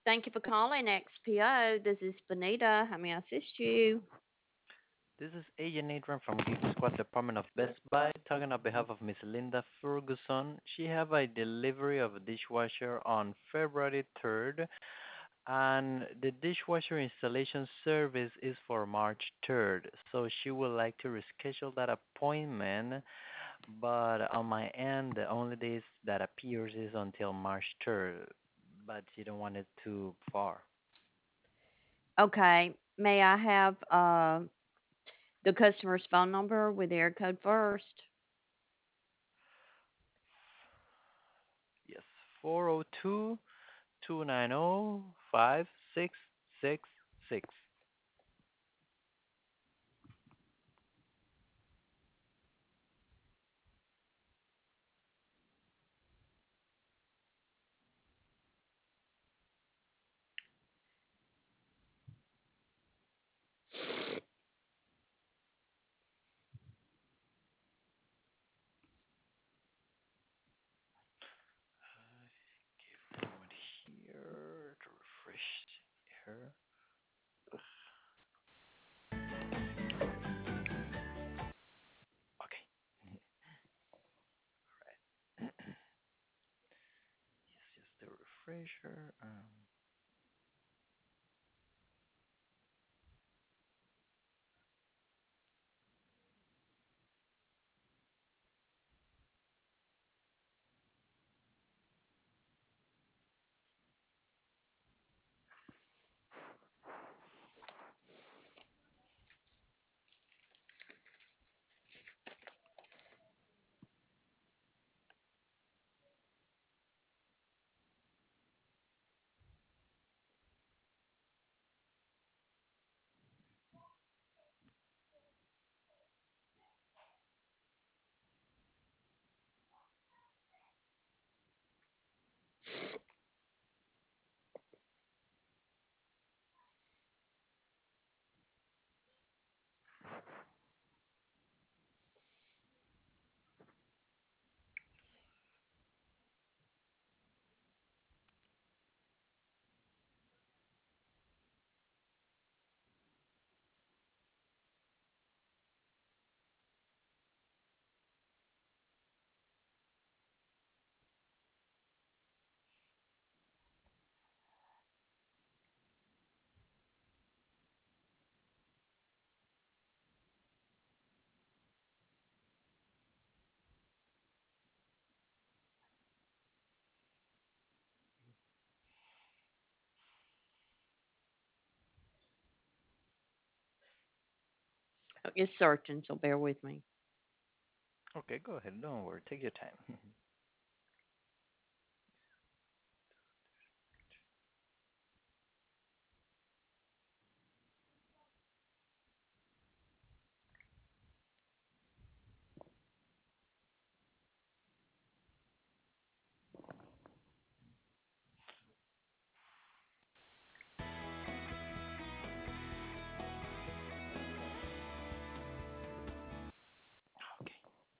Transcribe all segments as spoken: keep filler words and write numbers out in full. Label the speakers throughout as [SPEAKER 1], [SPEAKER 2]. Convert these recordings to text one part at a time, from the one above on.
[SPEAKER 1] Thank you for calling X P O. This is Benita. How may I assist you?
[SPEAKER 2] This is Agent Adrian from Geek Squad Department of Best Buy talking on behalf of Miss Linda Ferguson. She have a delivery of a dishwasher on February third and the dishwasher installation service is for March third. So she would like to reschedule that appointment, but on my end the only days that appears is until March third, but she don't want it too far.
[SPEAKER 1] Okay. May I have uh, the customer's phone number with their code first?
[SPEAKER 2] Yes, four oh two, two nine oh, five six six six. Give them one here to refresh here. Okay. Right. Yes, just the refresher. Um,
[SPEAKER 1] Oh, it's searching, so bear with me.
[SPEAKER 2] okay, go ahead. Don't worry. Take your time. Okay.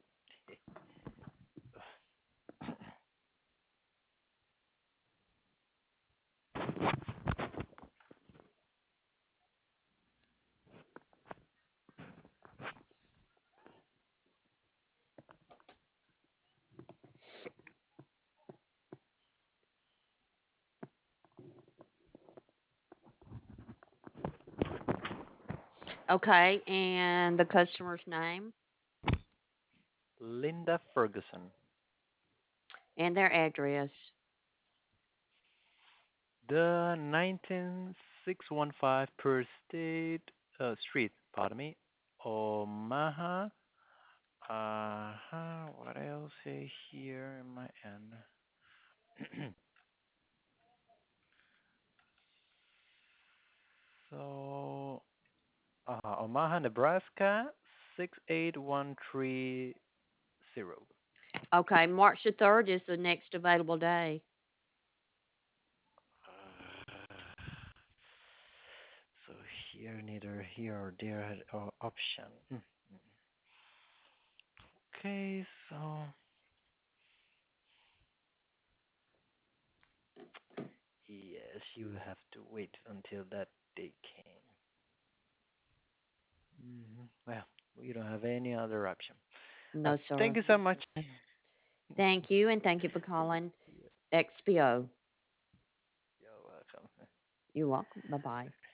[SPEAKER 1] Okay, and the customer's name
[SPEAKER 2] Linda Ferguson.
[SPEAKER 1] and their address.
[SPEAKER 2] The nineteen six one five per state uh, street, pardon me, Omaha. Uh-huh. What else say here in my end? So, uh, Omaha, Nebraska, six eight one three zero.
[SPEAKER 1] Okay, March the third is the next available day.
[SPEAKER 2] Uh, so here, neither here or there had uh, option. Mm. Okay, so yes, she will have to wait until that day came. Hmm. Well, we don't have any other option. Uh,
[SPEAKER 1] No,
[SPEAKER 2] thank
[SPEAKER 1] sir.
[SPEAKER 2] you so much.
[SPEAKER 1] Thank you, and thank you for calling X P O.
[SPEAKER 2] You're welcome.
[SPEAKER 1] You're welcome. Bye bye.